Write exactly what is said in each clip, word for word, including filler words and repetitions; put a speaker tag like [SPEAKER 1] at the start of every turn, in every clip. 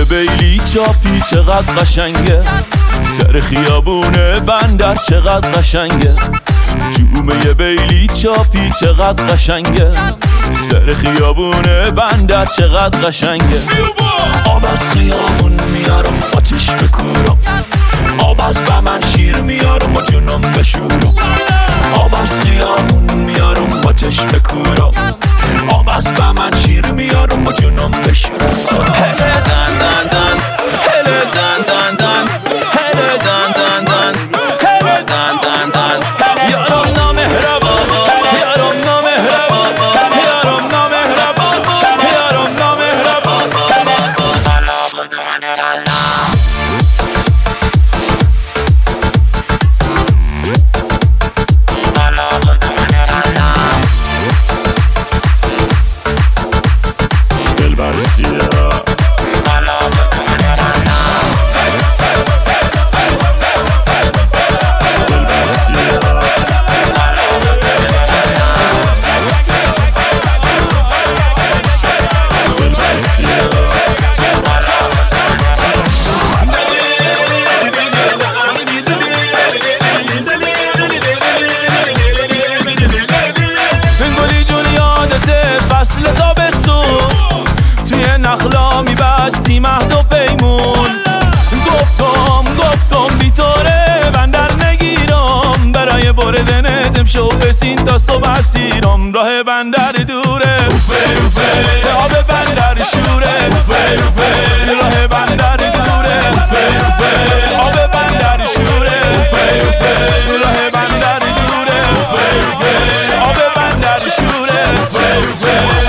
[SPEAKER 1] جلوی بیلی چاپی چقدر قشنگه، سر خیابونه بندر چقدر قشنگه. جومه بیلی چاپی چقدر قشنگه، سر خیابونه بندر چقدر قشنگه. آب از خیابون میارم آتیش بکورم، آب از بمن شیر میارم و جنم بشورم. آب از خیابون میارم آتیش بکورم، آب از بمن شیر میارم و جنم بشورم. هله دن دن دن، هله دن دن دن، هله دن دن دن، هله دن دن دن. یارم نامهربان، یارم نامهربان، یارم نامهربان، یارم نامهربان. نخلا میبستی مهد و پیمون، گفتم گفتم بیتاره بندر نگیرم، برای بردن دمشو بسین تا صبح سیرم. راه بندر دوره، اوفه اوفه آب بندر شوره، اوفه اوفه راه بندر دوره، اوفه اوفه آب بندر شوره، اوفه اوفه راه بندر دوره، اوفه اوفه آب بندر شوره، اوفه اوفه.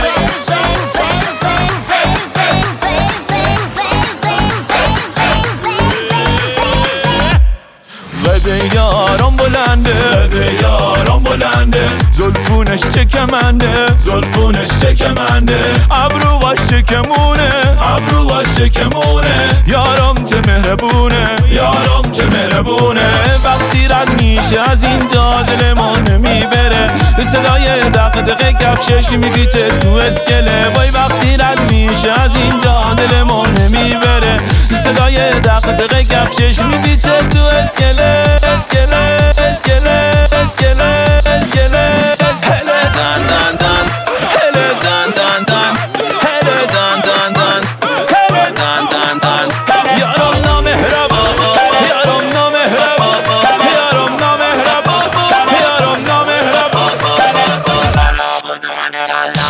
[SPEAKER 1] قده یارم بلنده، قده یارم بلنده، زلفونش چکمنده، زلفونش چکمنده، ابروهاش چکمونه، ابروهاش چکمونه. یارم چه مهربونه، یارم چه مهربونه. وقتی رد میشه از اینجا دلمون نمیبره، صدای دغدغه کفشش میگیچه تو اسکله. وای وقتی رد میشه از اینجا دلمون نمیبره، صدای دغدغه کفشش میگیچه تو اسکله. اسکله اسکله اسکله اسکله. هله دن دن دن، هله دن دن دن، هله دن دن دن، هله دن دن دن. یارم نامهربان، یارم نامهربان، یارم نامهربان، یارم نامهربان.